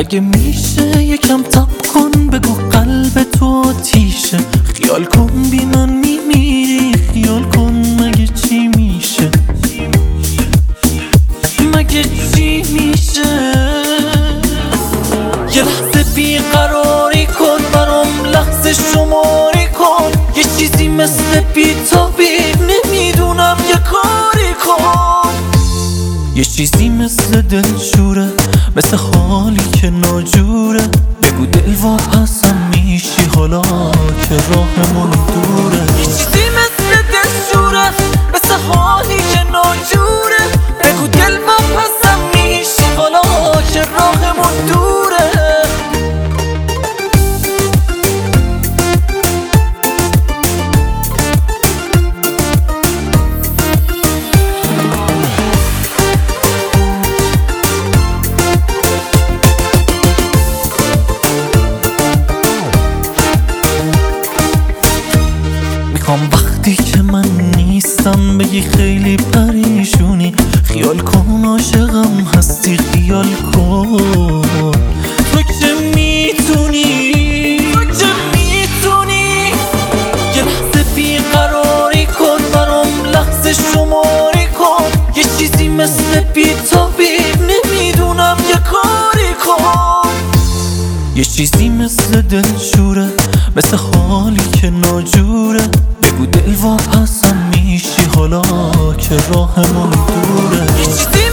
اگه میشه یکم تب کن، بگو قلب تو آتیشه. خیال کن بی من میمیری، خیال کن مگه چی میشه، مگه چی میشه. یه لحظه بیقراری کن، برام لحظه شماری کن. یه چیزی مثل بی‌تابی، نمیدونم یه کاری کن. یه چیزی مثل دلشوره، مثل حالی که ناجوره. بگو دل واپسم میشی حالا که راهمون دوره. یه چیزی مثل دلشوره، مثل حالی که ناجوره. بگو دل واپسم میشی حالا که راهمون دوره. میخوام وقتی که من نیستم بگی خیلی پریشونی. خیال کن عاشقم هستی، خیال کن تو که میتونی، تو که میتونی. یه لحظه بیقراری کن، برام لحظه شماری کن. یه چیزی مثل بی‌تابی، نمیدونم یه کاری کن. یه چیزی مثل دلشوره، مثل حالی که ناجوره. بگو دل واپسم میشی حالا که راهمون دوره. یه چیزی